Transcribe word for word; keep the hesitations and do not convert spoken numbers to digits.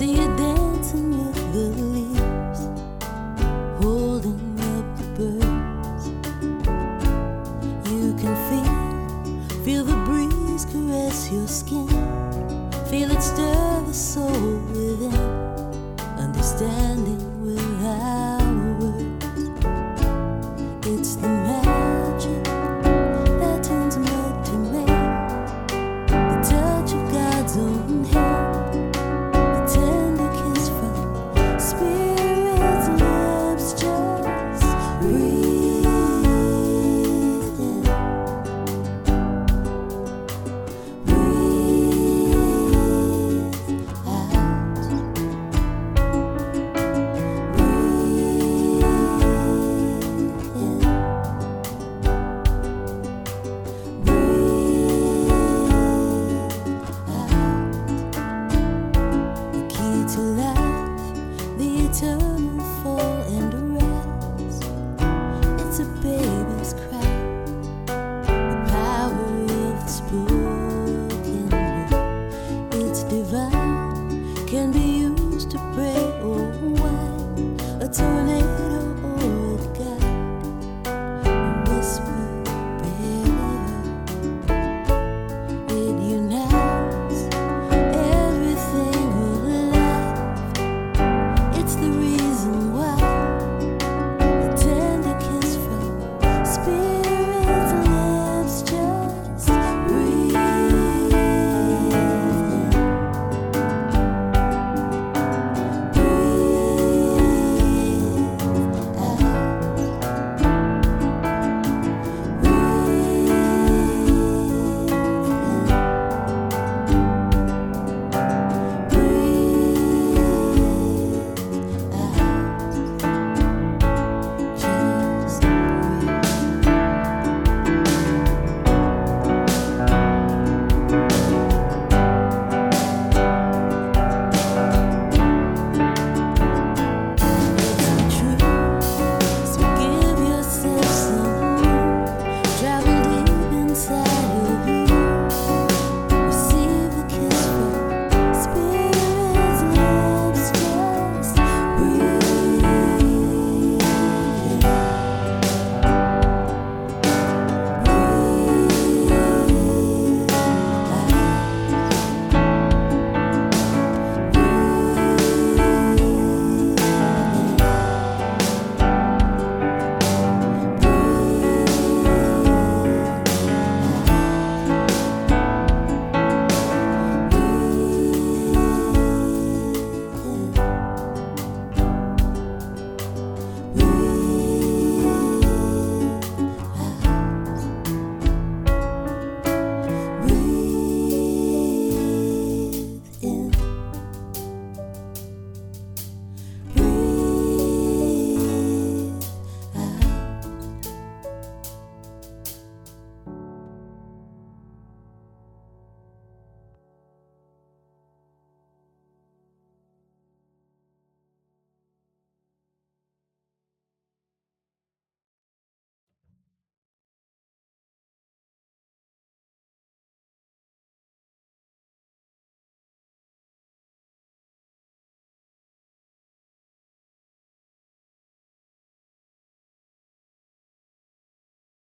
See you dancing with the leaves, holding up the birds. You can feel, feel the breeze caress your skin. Feel it stir the soul within, understanding without words. It's the magic that turns mud to make, the touch of God's own hand, the tender kiss from Spirit's lips. Just breathe in, breathe out, breathe in, breathe out. The key to life, the eternal fall and rise. It's a baby's cry, the power of the spoken word. It's divine, can be used to pray. Oh,